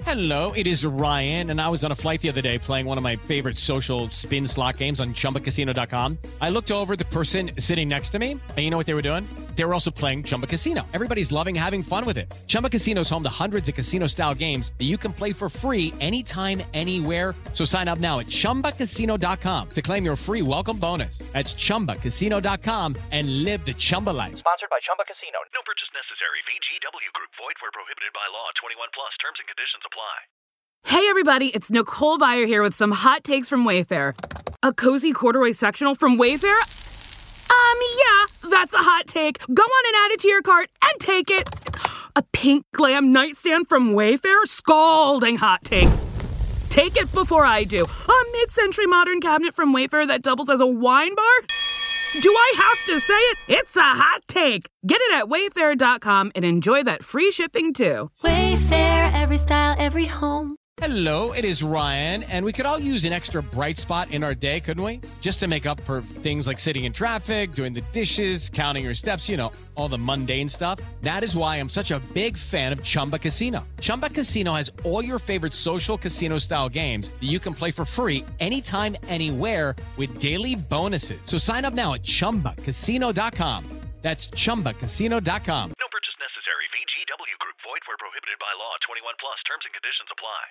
Hello, it is Ryan, and I was on a flight the other day playing one of my favorite social spin slot games on ChumbaCasino.com. I looked over at the person sitting next to me, and you know what they were doing? They were also playing Chumba Casino. Everybody's loving having fun with it. Chumba Casino is home to hundreds of casino-style games that you can play for free anytime, anywhere. So sign up now at ChumbaCasino.com to claim your free welcome bonus. That's ChumbaCasino.com and live the Chumba life. Sponsored by Chumba Casino. No purchase necessary. VGW Group. Void where prohibited by law. 21 plus. Terms and conditions apply. Hey everybody, it's Nicole Byer here with some hot takes from Wayfair. A cozy corduroy sectional from Wayfair? Yeah, that's a hot take. Go on and add it to your cart and take it. A pink glam nightstand from Wayfair? Scalding hot take. Take it before I do. A mid-century modern cabinet from Wayfair that doubles as a wine bar? Do I have to say it? It's a hot take. Get it at Wayfair.com and enjoy that free shipping too. Wayfair, every style, every home. Hello, it is Ryan, and we could all use an extra bright spot in our day, couldn't we? Just to make up for things like sitting in traffic, doing the dishes, counting your steps, you know, all the mundane stuff. That is why I'm such a big fan of Chumba Casino. Chumba Casino has all your favorite social casino-style games that you can play for free anytime, anywhere with daily bonuses. So sign up now at ChumbaCasino.com. That's ChumbaCasino.com. No purchase necessary. VGW Group. Void where prohibited by law. 21 plus. Terms and conditions apply.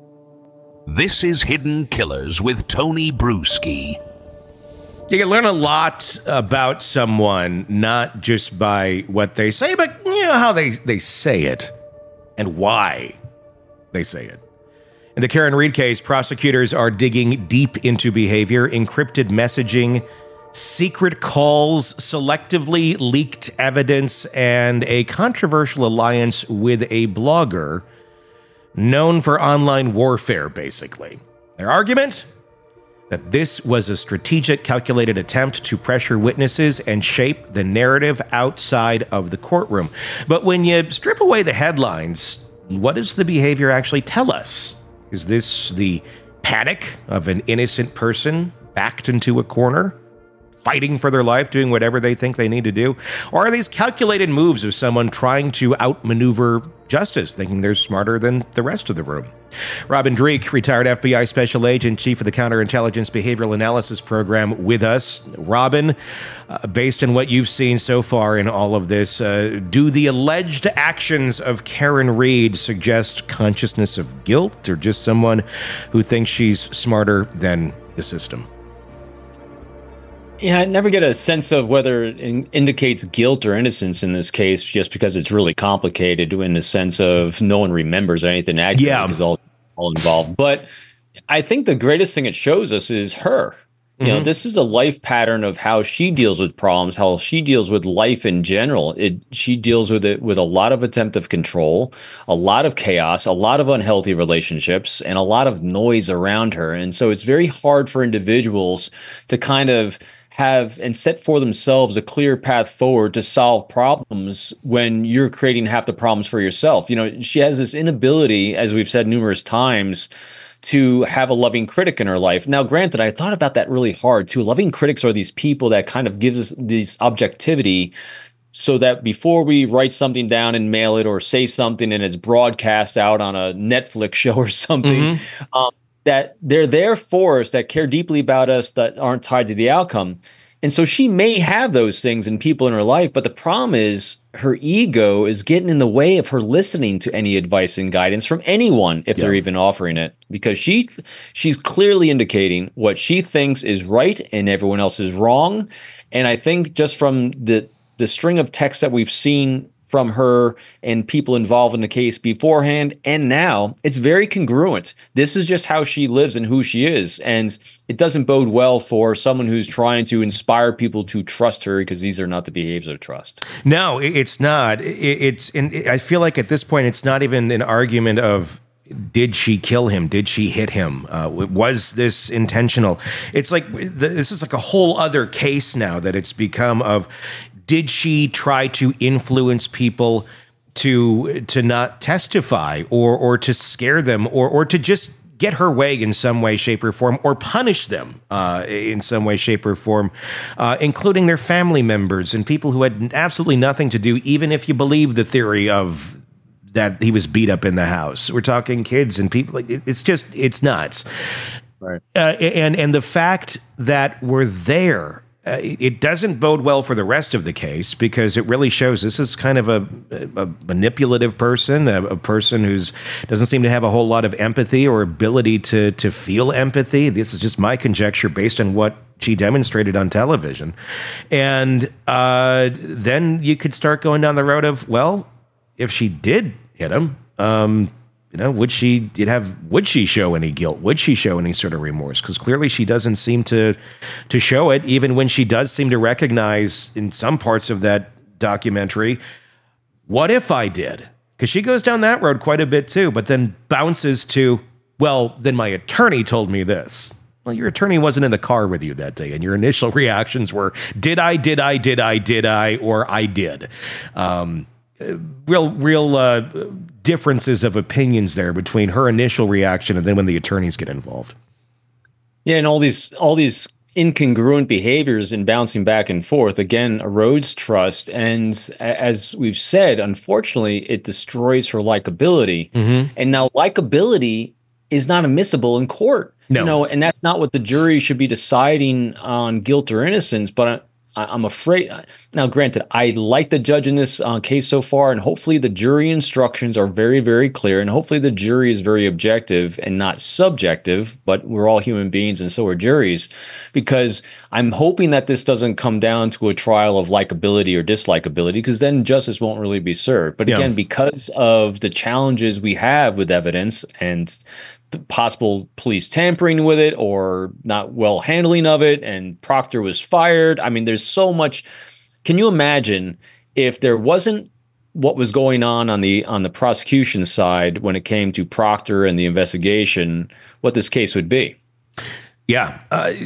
This is Hidden Killers with Tony Bruschi. You can learn a lot about someone, not just by what they say, but you know how they say it and why they say it. In the Karen Read case, prosecutors are digging deep into behavior, encrypted messaging, secret calls, selectively leaked evidence, and a controversial alliance with a blogger known for online warfare, basically. Their argument? That this was a strategic, calculated attempt to pressure witnesses and shape the narrative outside of the courtroom. But when you strip away the headlines, what does the behavior actually tell us? Is this the panic of an innocent person backed into a corner, fighting for their life, doing whatever they think they need to do? Or are these calculated moves of someone trying to outmaneuver justice, thinking they're smarter than the rest of the room? Robin Dreeke, retired FBI special agent, chief of the Counterintelligence Behavioral Analysis Program, with us. Robin, based on what you've seen so far in all of this, do the alleged actions of Karen Read suggest consciousness of guilt, or just someone who thinks she's smarter than the system? Yeah, I never get a sense of whether it indicates guilt or innocence in this case, just because it's really complicated in the sense of no one remembers anything accurate is all involved. But I think the greatest thing it shows us is her. You know, this is a life pattern of how she deals with problems, how she deals with life in general. She deals with it with a lot of attempt of control, a lot of chaos, a lot of unhealthy relationships, and a lot of noise around her. And so it's very hard for individuals to kind of have and set for themselves a clear path forward to solve problems when you're creating half the problems for yourself. You know, she has this inability, as we've said numerous times, to have a loving critic in her life. Now, granted, I thought about that really hard too. Loving critics are these people that kind of gives us this objectivity so that before we write something down and mail it or say something and it's broadcast out on a Netflix show or something, that they're there for us, that care deeply about us, that aren't tied to the outcome. And so she may have those things in people in her life, but the problem is her ego is getting in the way of her listening to any advice and guidance from anyone, if they're even offering it, because she's clearly indicating what she thinks is right and everyone else is wrong. And I think just from the string of texts that we've seen from her and people involved in the case beforehand and now, it's very congruent. This is just how she lives and who she is. And it doesn't bode well for someone who's trying to inspire people to trust her, because these are not the behaviors of trust. No, it's not. I feel like at this point, it's not even an argument of, did she kill him? Did she hit him? Was this intentional? It's like, this is like a whole other case now that it's become of, did she try to influence people to not testify or to scare them or to just get her way in some way, shape, or form, or punish them in some way, shape, or form, including their family members and people who had absolutely nothing to do, even if you believe the theory of that he was beat up in the house. We're talking kids and people. Like it's nuts. Right. And the fact that we're there, it doesn't bode well for the rest of the case, because it really shows this is kind of a manipulative person, a person who's doesn't seem to have a whole lot of empathy or ability to feel empathy. This is just my conjecture based on what she demonstrated on television. And then you could start going down the road of, well, if she did hit him, would she show any guilt? Would she show any sort of remorse? Because clearly she doesn't seem to show it, even when she does seem to recognize in some parts of that documentary, what if I did? Because she goes down that road quite a bit too, but then bounces to, well, then my attorney told me this. Well, your attorney wasn't in the car with you that day, and your initial reactions were, did I, or I did. Real differences of opinions there between her initial reaction and then when the attorneys get involved. Yeah, and all these incongruent behaviors and bouncing back and forth again erodes trust, and as we've said, unfortunately, it destroys her likability. Mm-hmm. And now likability is not admissible in court. No. And that's not what the jury should be deciding on, guilt or innocence. But I'm afraid, now granted, I like the judge in this case so far, and hopefully the jury instructions are very, very clear, and hopefully the jury is very objective and not subjective, but we're all human beings and so are juries, because I'm hoping that this doesn't come down to a trial of likability or dislikability, because then justice won't really be served. But again, because of the challenges we have with evidence and possible police tampering with it or not well handling of it, and Proctor was fired. I mean, there's so much. Can you imagine if there wasn't what was going on the prosecution side when it came to Proctor and the investigation, what this case would be? Yeah.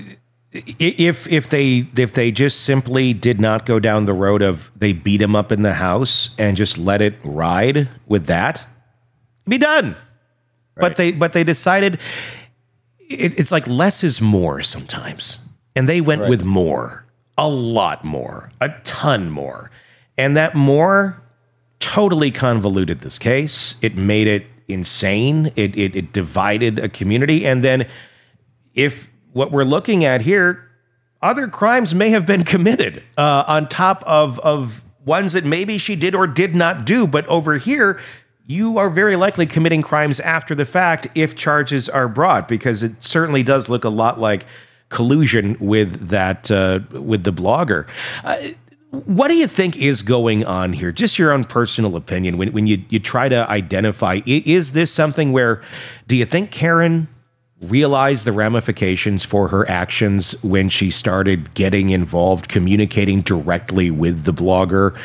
If they just simply did not go down the road of they beat him up in the house and just let it ride with that, be done. Right. But they decided it's like less is more sometimes. And they went with more, a lot more, a ton more. And that more totally convoluted this case. It made it insane. It divided a community. And then if what we're looking at here, other crimes may have been committed on top of ones that maybe she did or did not do. But over here, you are very likely committing crimes after the fact if charges are brought, because it certainly does look a lot like collusion with that, with the blogger. What do you think is going on here? Just your own personal opinion when you try to identify, is this something where, do you think Karen realized the ramifications for her actions when she started getting involved, communicating directly with the blogger,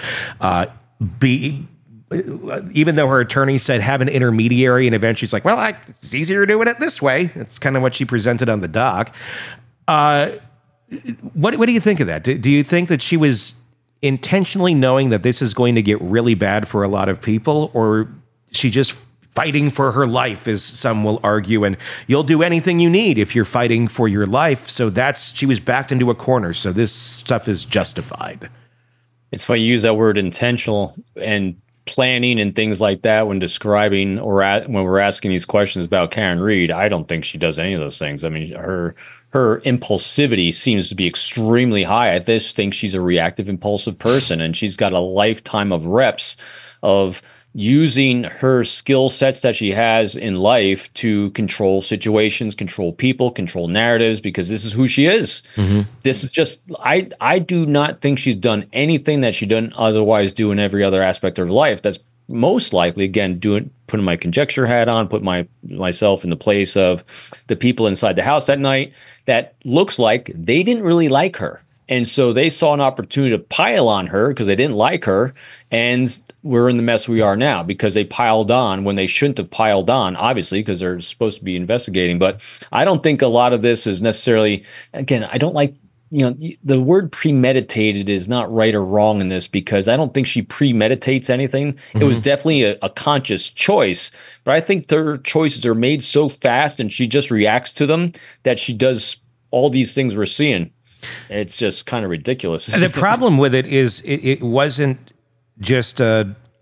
even though her attorney said have an intermediary, and eventually it's like, well, it's easier doing it this way. It's kind of what she presented on the doc. What do you think of that? Do you think that she was intentionally knowing that this is going to get really bad for a lot of people, or she just fighting for her life, as some will argue, and you'll do anything you need if you're fighting for your life? So she was backed into a corner. So this stuff is justified. It's funny you use that word intentional and planning and things like that when describing or when we're asking these questions about Karen Read. I don't think she does any of those things. I mean, her impulsivity seems to be extremely high. I just think she's a reactive, impulsive person, and she's got a lifetime of reps of using her skill sets that she has in life to control situations, control people, control narratives, because this is who she is. Mm-hmm. This is just, I do not think she's done anything that she doesn't otherwise do in every other aspect of her life. That's most likely, again, putting my conjecture hat on, put myself in the place of the people inside the house that night, that looks like they didn't really like her. And so they saw an opportunity to pile on her because they didn't like her. And we're in the mess we are now because they piled on when they shouldn't have piled on, obviously, because they're supposed to be investigating. But I don't think a lot of this is necessarily, again, I don't like, the word premeditated is not right or wrong in this, because I don't think she premeditates anything. Mm-hmm. It was definitely a conscious choice, but I think her choices are made so fast and she just reacts to them that she does all these things we're seeing. It's just kind of ridiculous. The problem with it is it wasn't just a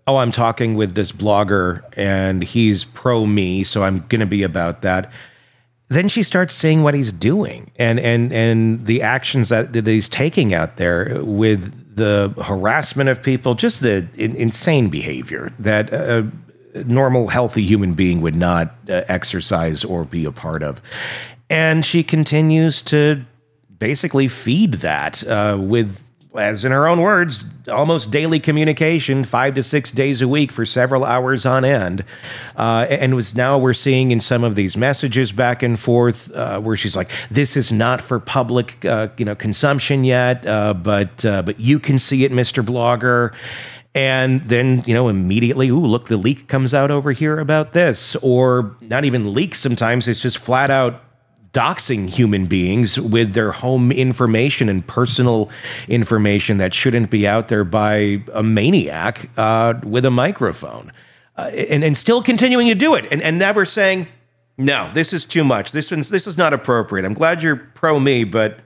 oh, I'm talking with this blogger and he's pro me, so I'm going to be about that. Then she starts seeing what he's doing and the actions that he's taking out there with the harassment of people, just the insane behavior that a normal, healthy human being would not exercise or be a part of. And she continues to basically feed that with, as in her own words, almost daily communication, 5 to 6 days a week for several hours on end. And we're seeing in some of these messages back and forth where she's like, this is not for public consumption yet, but you can see it, Mr. Blogger. And then, immediately, ooh, look, the leak comes out over here about this. Or not even leaks sometimes, it's just flat out doxing human beings with their home information and personal information that shouldn't be out there by a maniac with a microphone. And still continuing to do it and never saying, no, this is too much. This is not appropriate. I'm glad you're pro me, but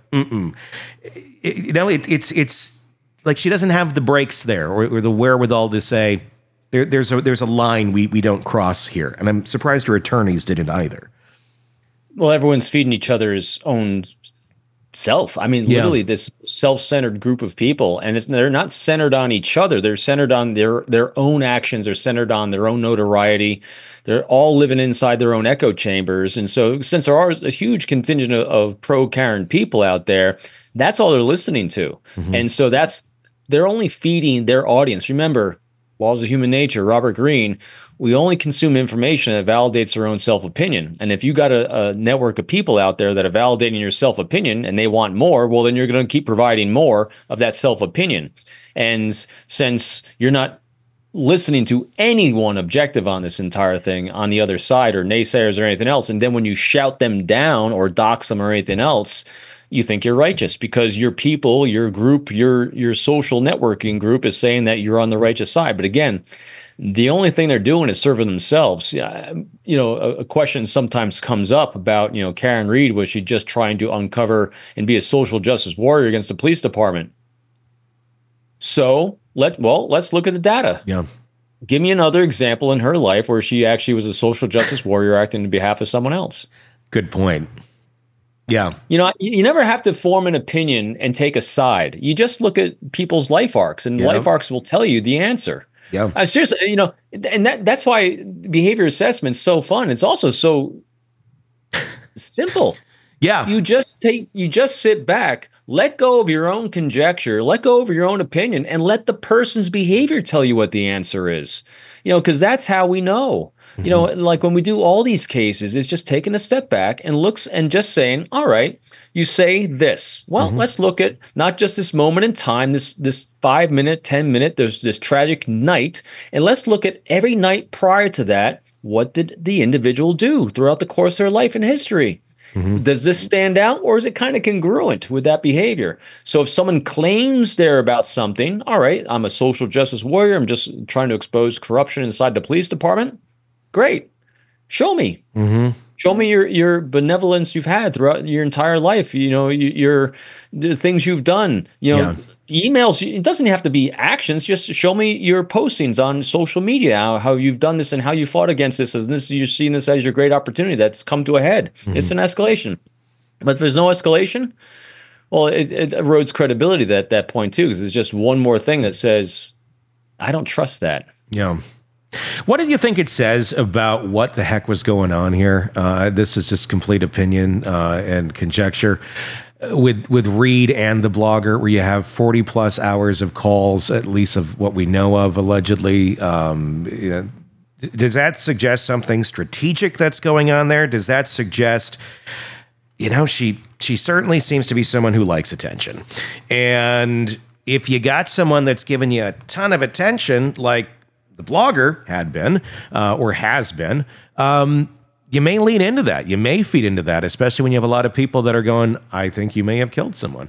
it's like she doesn't have the brakes there or the wherewithal to say there's a line we don't cross here. And I'm surprised her attorneys didn't either. Well, everyone's feeding each other's own self. I mean, literally this self-centered group of people, and they're not centered on each other. They're centered on their own actions. They're centered on their own notoriety. They're all living inside their own echo chambers. And so since there are a huge contingent of pro-Karen people out there, that's all they're listening to. Mm-hmm. And so they're only feeding their audience. Remember, laws of human nature, Robert Greene, we only consume information that validates their own self-opinion. And if you got a network of people out there that are validating your self-opinion and they want more, well, then you're going to keep providing more of that self-opinion. And since you're not listening to anyone objective on this entire thing on the other side or naysayers or anything else, and then when you shout them down or dox them or anything else, you think you're righteous because your people, your group, your social networking group is saying that you're on the righteous side. But again, the only thing they're doing is serving themselves. A question sometimes comes up about, Karen Read, was she just trying to uncover and be a social justice warrior against the police department? So let's look at the data. Yeah. Give me another example in her life where she actually was a social justice warrior acting on behalf of someone else. Good point. Yeah. You never have to form an opinion and take a side. You just look at people's life arcs, and life arcs will tell you the answer. Yeah. Seriously, and that's why behavior assessment's so fun. It's also so simple. Yeah. You just sit back, let go of your own conjecture, let go of your own opinion, and let the person's behavior tell you what the answer is. Because that's how we know. Like when we do all these cases, it's just taking a step back and just saying, all right, you say this. Well, let's look at not just this moment in time, this 5 minute, 10 minute, there's this tragic night. And let's look at every night prior to that. What did the individual do throughout the course of their life and history? Mm-hmm. Does this stand out, or is it kind of congruent with that behavior? So if someone claims they're about something, all right, I'm a social justice warrior, I'm just trying to expose corruption inside the police department. Great. Show me. Mm-hmm. Show me your benevolence you've had throughout your entire life. The things you've done. Emails. It doesn't have to be actions. Just show me your postings on social media, how you've done this and how you fought against this. And you're seeing this as your great opportunity that's come to a head. Mm-hmm. It's an escalation. But if there's no escalation, well, it erodes credibility at that point too, because it's just one more thing that says, I don't trust that. Yeah. What do you think it says about what the heck was going on here? This is just complete opinion and conjecture. With Read and the blogger, where you have 40 plus hours of calls, at least of what we know of, allegedly. Does that suggest something strategic that's going on there? Does that suggest, she certainly seems to be someone who likes attention. And if you got someone that's giving you a ton of attention, like the blogger had been or has been, you may lean into that. You may feed into that, especially when you have a lot of people that are going, I think you may have killed someone.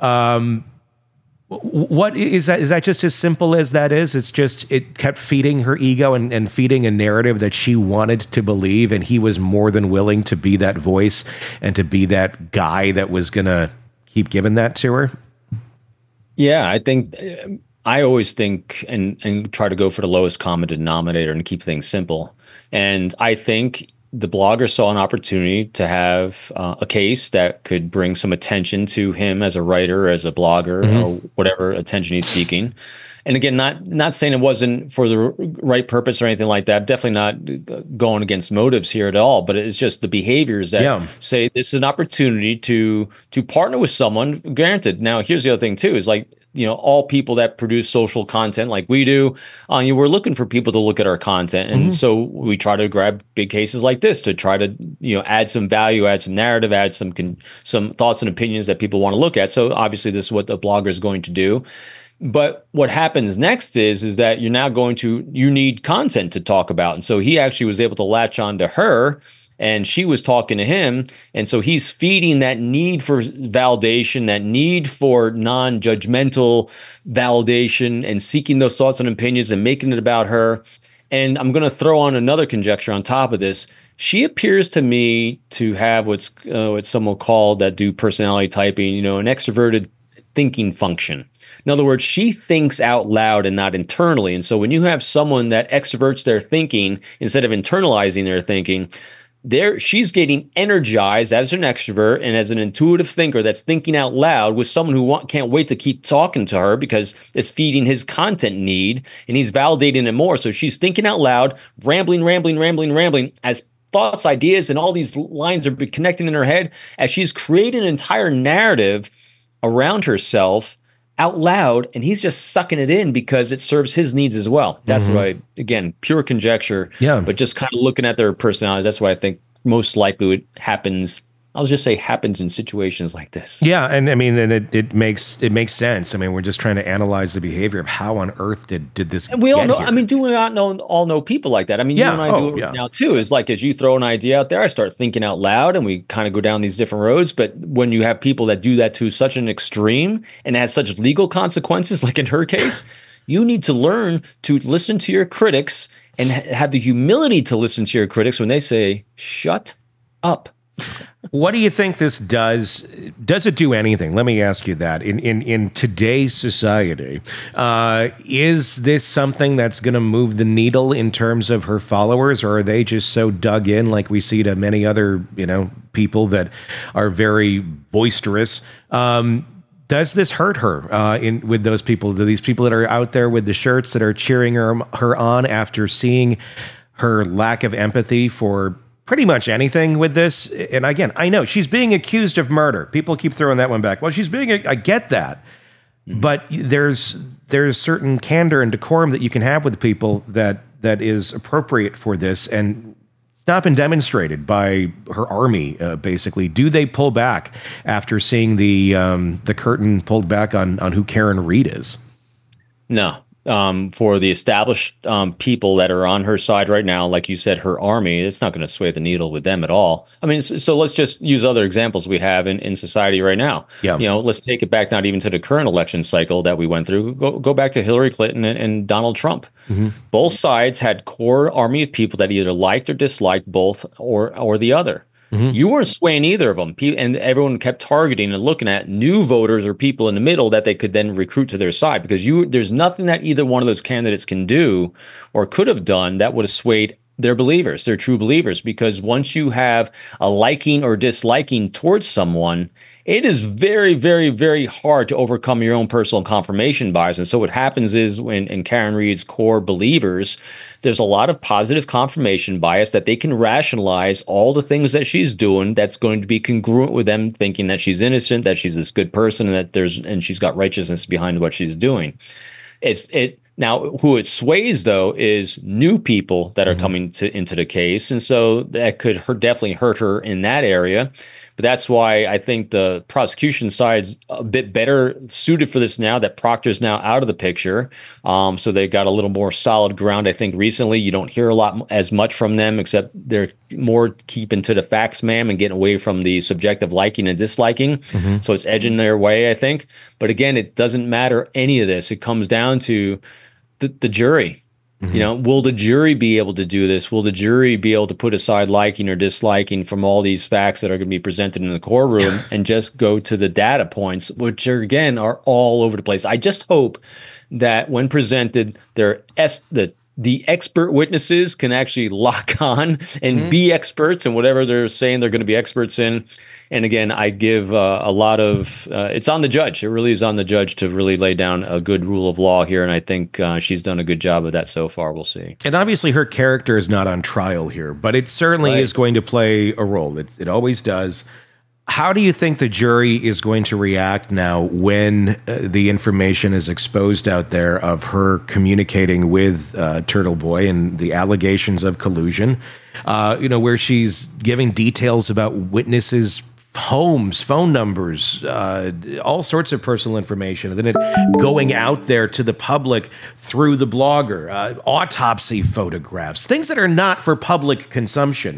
What is that? Is that just as simple as that is? It's just it kept feeding her ego and feeding a narrative that she wanted to believe, and he was more than willing to be that voice and to be that guy that was going to keep giving that to her. Yeah, I think I always think and try to go for the lowest common denominator and keep things simple. And I think the blogger saw an opportunity to have a case that could bring some attention to him as a writer, as a blogger, or whatever attention he's seeking. And again, not saying it wasn't for the right purpose or anything like that. Definitely not going against motives here at all. But it's just the behaviors that say this is an opportunity to partner with someone. Granted, now here's the other thing too: is like, all people that produce social content like we do, we're looking for people to look at our content, and so we try to grab big cases like this to try to add some value, add some narrative, add some thoughts and opinions that people want to look at. So obviously, this is what the blogger is going to do. But what happens next is that you're now you need content to talk about. And so he actually was able to latch on to her, and she was talking to him. And so he's feeding that need for validation, that need for non-judgmental validation, and seeking those thoughts and opinions and making it about her. And I'm going to throw on another conjecture on top of this. She appears to me to have what some will call, that do personality typing, an extroverted thinking function. In other words, she thinks out loud and not internally. And so when you have someone that extroverts their thinking instead of internalizing their thinking, she's getting energized as an extrovert and as an intuitive thinker that's thinking out loud with someone who can't wait to keep talking to her because it's feeding his content need and he's validating it more. So she's thinking out loud, rambling as thoughts, ideas, and all these lines are connecting in her head as she's creating an entire narrative around herself out loud, and he's just sucking it in because it serves his needs as well. That's why, again, pure conjecture, but just kind of looking at their personalities, that's why I think most likely what happens, I'll just say happens in situations like this. Yeah, and I mean, and it makes sense. I mean, we're just trying to analyze the behavior of how on earth did this and we all know, here? I mean, do we not all know people like that? I mean, you and I do it now too. Is like, as you throw an idea out there, I start thinking out loud and we kind of go down these different roads. But when you have people that do that to such an extreme and has such legal consequences, like in her case, you need to learn to listen to your critics and have the humility to listen to your critics when they say, shut up. What do you think this does? Does it do anything? Let me ask you that. In today's society, is this something that's going to move the needle in terms of her followers, or are they just so dug in, like we see to many other people that are very boisterous? Does this hurt her with those people? Do these people that are out there with the shirts that are cheering her on after seeing her lack of empathy for pretty much anything with this? And again, I know she's being accused of murder. People keep throwing that one back. Well, I get that. But there's certain candor and decorum that you can have with people that is appropriate for this. And it's not been demonstrated by her army, basically. Do they pull back after seeing the curtain pulled back on who Karen Read is? No. For the established people that are on her side right now, like you said, her army, it's not going to sway the needle with them at all. I mean, so let's just use other examples we have in society right now. Yeah. Let's take it back, not even to the current election cycle that we went through. Go back to Hillary Clinton and Donald Trump. Both sides had core army of people that either liked or disliked both or the other. You weren't swaying either of them. And everyone kept targeting and looking at new voters or people in the middle that they could then recruit to their side, because there's nothing that either one of those candidates can do or could have done that would have swayed their believers, their true believers. Because once you have a liking or disliking towards someone, it is very, very, very hard to overcome your own personal confirmation bias. And so what happens is in Karen Read's core believers, there's a lot of positive confirmation bias that they can rationalize all the things that she's doing that's going to be congruent with them thinking that she's innocent, that she's this good person, and she's got righteousness behind what she's doing. Now, who it sways, though, is new people that are coming into the case. And so that could definitely hurt her in that area. But that's why I think the prosecution side's a bit better suited for this now that Proctor's now out of the picture. So they got a little more solid ground. I think recently you don't hear as much from them, except they're more keeping to the facts, ma'am, and getting away from the subjective liking and disliking. So it's edging their way, I think. But again, it doesn't matter any of this. It comes down to the jury. You know, will the jury be able to do this? Will the jury be able to put aside liking or disliking from all these facts that are going to be presented in the courtroom and just go to the data points, which are, again, are all over the place? I just hope that when presented, the expert witnesses can actually lock on and be experts in whatever they're saying they're going to be experts in. And again, I give a lot of it's on the judge. It really is on the judge to really lay down a good rule of law here. And I think she's done a good job of that so far. We'll see. And obviously her character is not on trial here, but it certainly is going to play a role. It always does. How do you think the jury is going to react now when the information is exposed out there of her communicating with Turtle Boy and the allegations of collusion, where she's giving details about witnesses' homes, phone numbers, all sorts of personal information, and then it going out there to the public through the blogger, autopsy photographs, things that are not for public consumption.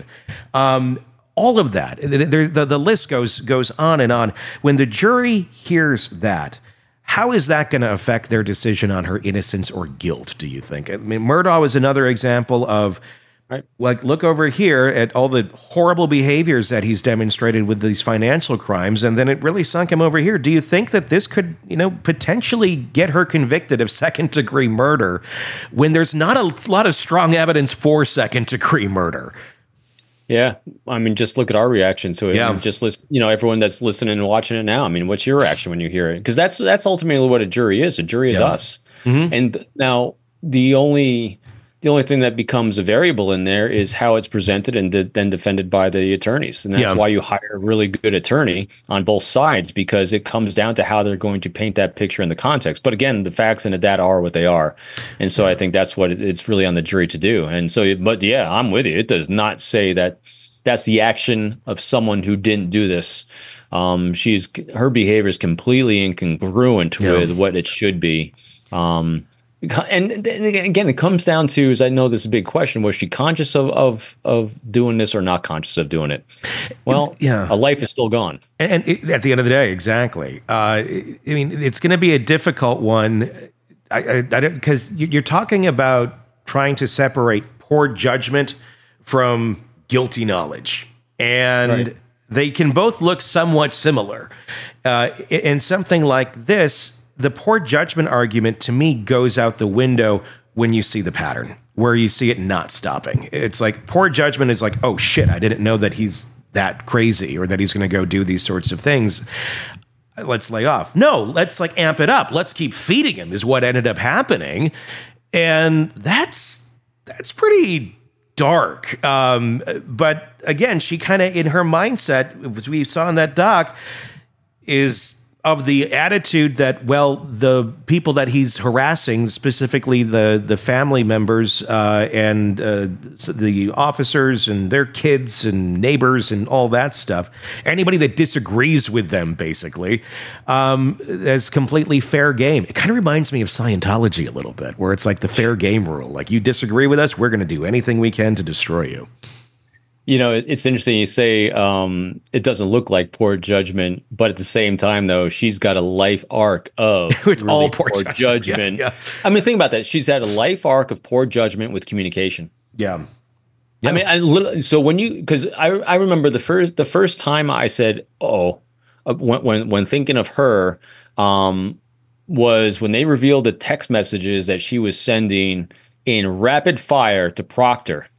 All of that, the list goes on and on. When the jury hears that, how is that going to affect their decision on her innocence or guilt, do you think? I mean, Murdaugh is another example of, like, look over here at all the horrible behaviors that he's demonstrated with these financial crimes, and then it really sunk him over here. Do you think that this could, potentially get her convicted of second-degree murder when there's not a lot of strong evidence for second-degree murder? Yeah, I mean, just look at our reaction to it. Yeah. Just listen, everyone that's listening and watching it now. I mean, what's your reaction when you hear it? Because that's ultimately what a jury is. A jury is us. Mm-hmm. And now the only thing that becomes a variable in there is how it's presented and then defended by the attorneys. And that's why you hire a really good attorney on both sides, because it comes down to how they're going to paint that picture in the context. But again, the facts and the data are what they are. And so I think that's what it's really on the jury to do. And so, but yeah, I'm with you. It does not say that that's the action of someone who didn't do this. Her behavior is completely incongruent with what it should be. And again, it comes down to, as I know this is a big question, was she conscious of doing this or not conscious of doing it? Well, a life is still gone. And at the end of the day, exactly. I mean, it's going to be a difficult one. Because you're talking about trying to separate poor judgment from guilty knowledge. And they can both look somewhat similar. In something like this, the poor judgment argument, to me, goes out the window when you see the pattern, where you see it not stopping. It's like poor judgment is like, oh, shit, I didn't know that he's that crazy or that he's going to go do these sorts of things. Let's lay off. No, let's amp it up. Let's keep feeding him is what ended up happening. And that's pretty dark. But again, she kind of, in her mindset, as we saw in that doc, is of the attitude that, well, the people that he's harassing, specifically the family members and the officers and their kids and neighbors and all that stuff, anybody that disagrees with them, basically, is completely fair game. It kind of reminds me of Scientology a little bit, where it's like the fair game rule. Like, you disagree with us, we're going to do anything we can to destroy you. It's interesting you say it doesn't look like poor judgment, but at the same time, though, she's got a life arc of it's really all poor judgment. Yeah. I mean, think about that. She's had a life arc of poor judgment with communication. Yeah. I mean, so because I remember the first time I said, when thinking of her, was when they revealed the text messages that she was sending in rapid fire to Proctor.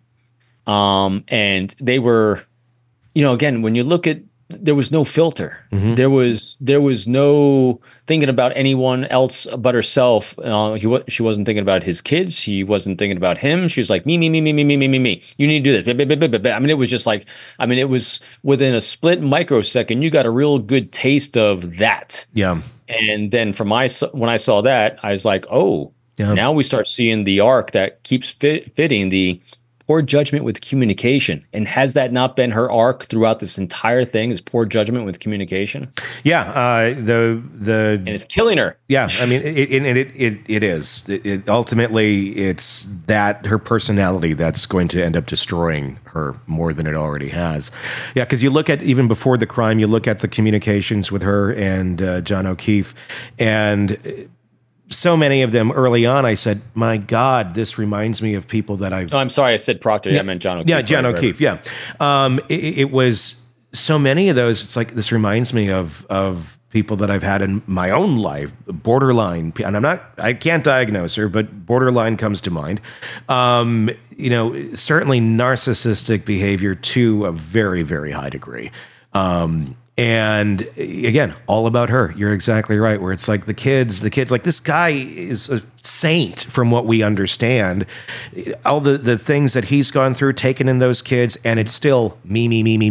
And they were, again, when you look at, there was no filter. Mm-hmm. There was no thinking about anyone else but herself. She wasn't thinking about his kids. She wasn't thinking about him. She was like, me. You need to do this. I mean, it was just like, it was within a split microsecond. You got a real good taste of that. Yeah. And then when I saw that, I was like, now we start seeing the arc that keeps fitting the poor judgment with communication. And has that not been her arc throughout this entire thing, is poor judgment with communication? Yeah. And it's killing her. Yeah. I mean, it is. Ultimately, it's that her personality that's going to end up destroying her more than it already has. Yeah. Because you look at, even before the crime, you look at the communications with her and John O'Keefe, and so many of them early on, I said, my God, this reminds me of people that I've... Oh, I'm sorry, I said Proctor. Yeah, I meant John O'Keefe. Yeah, John O'Keefe, yeah. It was so many of those, it's like, this reminds me of people that I've had in my own life, borderline, and I can't diagnose her, but borderline comes to mind. Certainly narcissistic behavior to a very, very high degree. And again, all about her. You're exactly right. Where it's like the kids, like, this guy is a saint from what we understand. All the things that he's gone through, taken in those kids, and it's still me.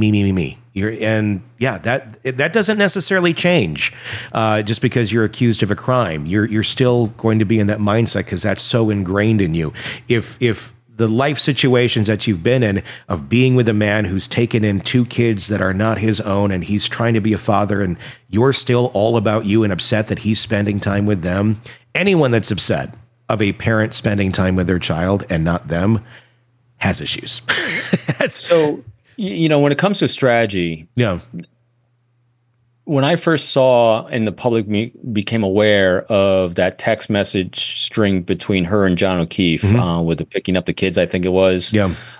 That doesn't necessarily change just because you're accused of a crime. You're still going to be in that mindset because that's so ingrained in you. If the life situations that you've been in of being with a man who's taken in 2 kids that are not his own, and he's trying to be a father, and you're still all about you and upset that he's spending time with them. Anyone that's upset of a parent spending time with their child and not them has issues. So, when it comes to strategy, yeah. When I first saw and the public became aware of that text message string between her and John O'Keefe with the picking up the kids, I think it was,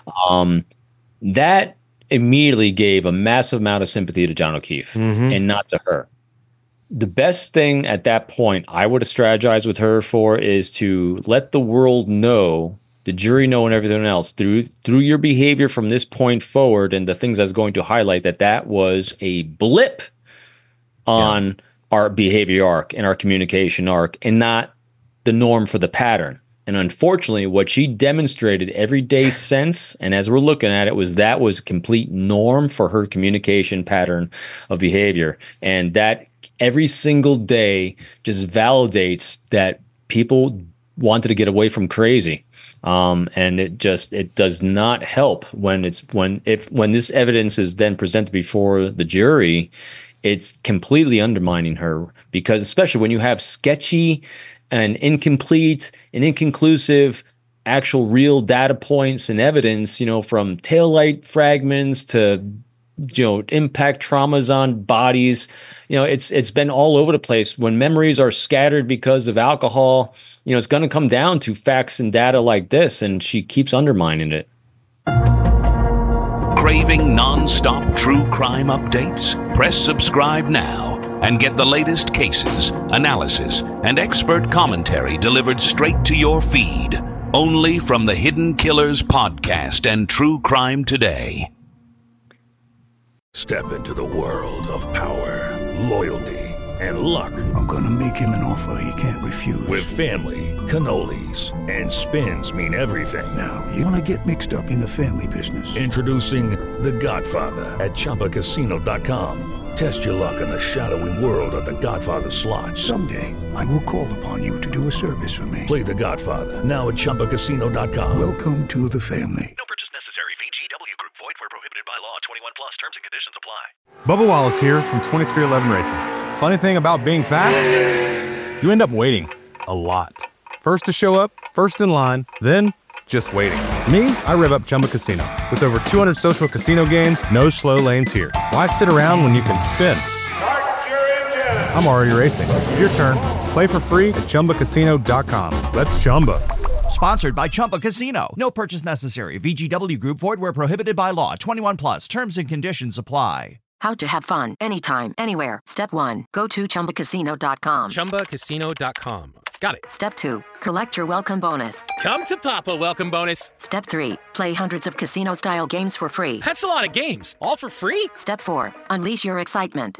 that immediately gave a massive amount of sympathy to John O'Keefe and not to her. The best thing at that point I would have strategized with her for is to let the world know, the jury know, and everything else through your behavior from this point forward, and the things I was going to highlight, that was a blip on our behavior arc and our communication arc, and not the norm for the pattern. And unfortunately, what she demonstrated every day since, and as we're looking at it, was a complete norm for her communication pattern of behavior. And that every single day just validates that people wanted to get away from crazy. And it does not help when this evidence is then presented before the jury. It's completely undermining her, because especially when you have sketchy and incomplete and inconclusive actual real data points and evidence, from taillight fragments to, impact traumas on bodies, it's been all over the place. When memories are scattered because of alcohol, it's going to come down to facts and data like this, and she keeps undermining it. Craving non-stop true crime updates? Press subscribe now and get the latest cases, analysis, and expert commentary delivered straight to your feed. Only from the Hidden Killers podcast and True Crime Today. Step into the world of power, loyalty, and luck. I'm gonna make him an offer he can't refuse. With family, cannolis, and spins mean everything. Now, you wanna get mixed up in the family business. Introducing The Godfather at ChumbaCasino.com. Test your luck in the shadowy world of The Godfather slot. Someday, I will call upon you to do a service for me. Play The Godfather now at ChumbaCasino.com. Welcome to the family. No purchase necessary. VGW Group. Void where prohibited by law. 21 plus. Terms and conditions apply. Bubba Wallace here from 2311 Racing. Funny thing about being fast, you end up waiting a lot. First to show up, first in line, then just waiting. Me, I rev up Chumba Casino. With over 200 social casino games, no slow lanes here. Why sit around when you can spin? I'm already racing. Your turn. Play for free at ChumbaCasino.com. Let's Chumba. Sponsored by Chumba Casino. No purchase necessary. VGW Group. Void where prohibited by law. 21 plus. Terms and conditions apply. How to have fun anytime, anywhere. Step 1. Go to ChumbaCasino.com. ChumbaCasino.com. Got it. Step 2. Collect your welcome bonus. Come to Papa welcome bonus. Step 3. Play hundreds of casino-style games for free. That's a lot of games. All for free? Step 4. Unleash your excitement.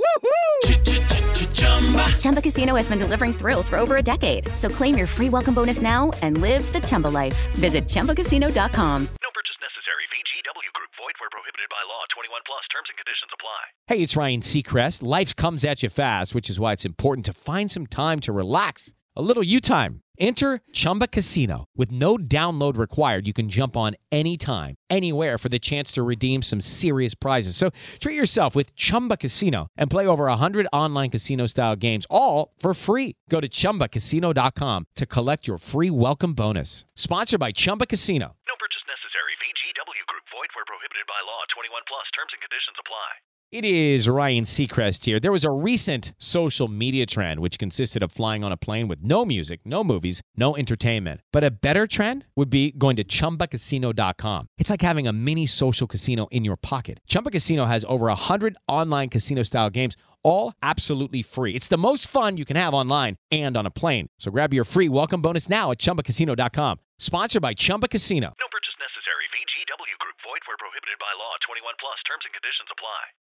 Chumba Casino has been delivering thrills for over a decade. So claim your free welcome bonus now and live the Chumba life. Visit ChumbaCasino.com. No purchase necessary. VGW Group. Void where prohibited by law. 21 plus. Terms and conditions apply. Hey, it's Ryan Seacrest. Life comes at you fast, which is why it's important to find some time to relax. A little you time. Enter Chumba Casino. With no download required, you can jump on anytime, anywhere for the chance to redeem some serious prizes. So treat yourself with Chumba Casino and play over 100 online casino-style games, all for free. Go to ChumbaCasino.com to collect your free welcome bonus. Sponsored by Chumba Casino. No purchase necessary. VGW Group. Void where prohibited by law. 21 plus. Terms and conditions apply. It is Ryan Seacrest here. There was a recent social media trend which consisted of flying on a plane with no music, no movies, no entertainment. But a better trend would be going to ChumbaCasino.com. It's like having a mini social casino in your pocket. Chumba Casino has over 100 online casino-style games, all absolutely free. It's the most fun you can have online and on a plane. So grab your free welcome bonus now at ChumbaCasino.com. Sponsored by Chumba Casino. No purchase necessary. VGW Group. Void where prohibited by law. 21 plus. Terms and conditions apply.